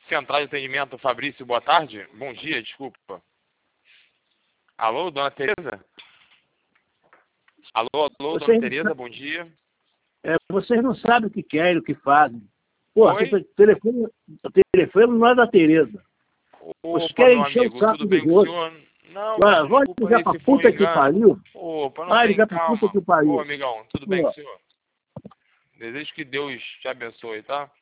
Central de Atendimento, Fabrício, boa tarde. Bom dia, desculpa. Alô, dona Tereza? Alô, dona Tereza, bom dia. Vocês não sabem o que querem, o que fazem. Pô, Oi? o telefone não é da Tereza. Vocês Opa, querem meu encher o amigo, saco tudo bem dos com o outros. senhor? Não, Vai desculpa ligar aí pra se for um puta que engano. pariu. Opa, não Vai tem ligar pra calma. puta que pariu. Ô, amigão, tudo bem com o senhor? Desejo que Deus te abençoe, tá?